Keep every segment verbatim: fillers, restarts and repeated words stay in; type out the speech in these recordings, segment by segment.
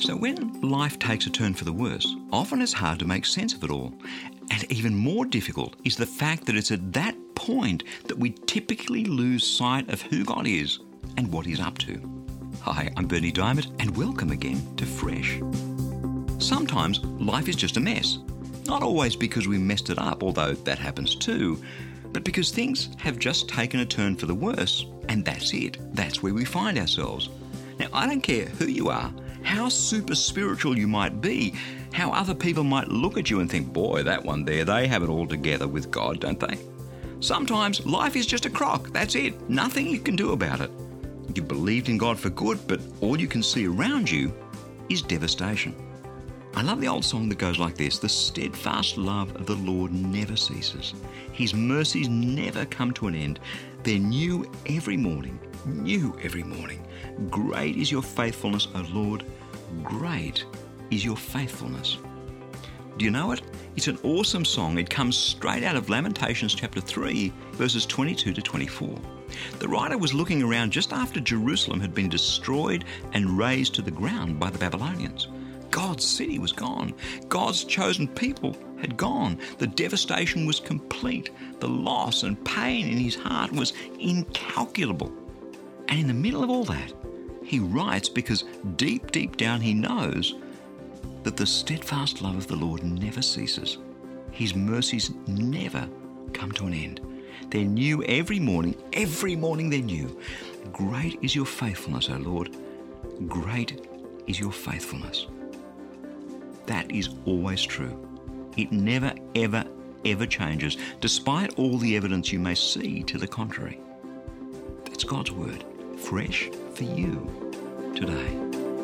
So when life takes a turn for the worse, often it's hard to make sense of it all. And even more difficult is the fact that it's at that point that we typically lose sight of who God is and what He's up to. Hi, I'm Berni Dymet, and welcome again to Fresh. Sometimes life is just a mess. Not always because we messed it up, although that happens too, but because things have just taken a turn for the worse, and that's it. That's where we find ourselves. Now, I don't care who you are, how super spiritual you might be, how other people might look at you and think, boy, that one there, they have it all together with God, don't they? Sometimes life is just a crock. That's it. Nothing you can do about it. You believed in God for good, but all you can see around you is devastation. I love the old song that goes like this: the steadfast love of the Lord never ceases. His mercies never come to an end. They're new every morning, new every morning. Great is your faithfulness, O Lord. Great is your faithfulness. Do you know it? It's an awesome song. It comes straight out of Lamentations chapter three, verses twenty-two to twenty-four. The writer was looking around just after Jerusalem had been destroyed and razed to the ground by the Babylonians. God's city was gone. God's chosen people had gone. The devastation was complete. The loss and pain in his heart was incalculable. And in the middle of all that, he writes because deep, deep down he knows that the steadfast love of the Lord never ceases. His mercies never come to an end. They're new every morning. Every morning they're new. Great is your faithfulness, O Lord. Great is your faithfulness. That is always true. It never, ever, ever changes, despite all the evidence you may see to the contrary. That's God's word, fresh for you today.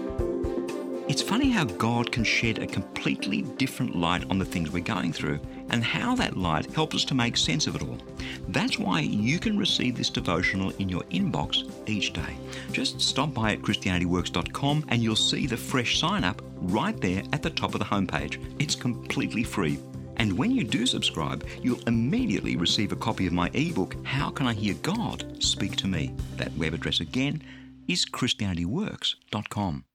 It's funny how God can shed a completely different light on the things we're going through, and how that light helps us to make sense of it all. That's why you can receive this devotional in your inbox each day. Just stop by at christianity works dot com and you'll see the fresh sign up right there at the top of the homepage. It's completely free. And when you do subscribe, you'll immediately receive a copy of my ebook, How Can I Hear God Speak to Me? That web address again is christianity works dot com.